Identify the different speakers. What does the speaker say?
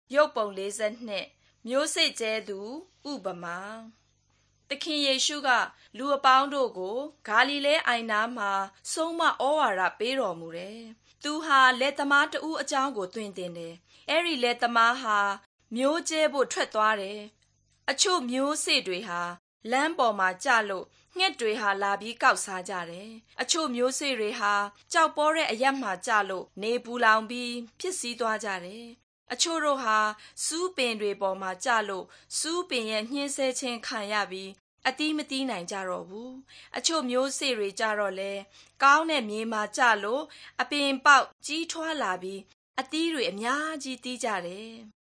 Speaker 1: ရုပ်ပုံ42မျိုးစိတ်ကျဲသူဥပမာသခင်ယေရှုကလူအပေါင်းတို့ကိုဂါလိလဲအိုင်နားမှာဆုံးမဩဝါဒပေးတော်မူတယ်။သူဟာလက်သမားတဦးအကြောင်းကိုသွန်သင်တယ်။အဲ့ဒီလက်သမားဟာမျိုးကျဲဖို့ထွက်သွားတယ်။အချို့မျိုးစေ့တွေဟာလမ်းပေါ်မှာကျလို့ငှက်တွေဟာလာပြီးကောက်စားကြတယ်။အချို့မျိုးစေ့တွေဟာကြောက်ပေါ်တဲ့အရပ်မှာကျလို့နေပူလောင်ပြီးဖြစ်စည်းသွားကြတယ်။အချို့တို့ဟာစူးပင်တွေပေါ်မှာကျလို့စူးပင်ရဲ့ညှင်းဆဲခြင်းခံရပြီးအသီးမသီးနိုင်ကြတော့ဘူး။အချို့မျိုးစေ့တွေကြတော့လေကောင်းတဲ့မြေမှာကျလို့အပင်ပေါက်ကြီးထွားလာပြီးအသီးတွေအများကြီးသီးကြတယ်။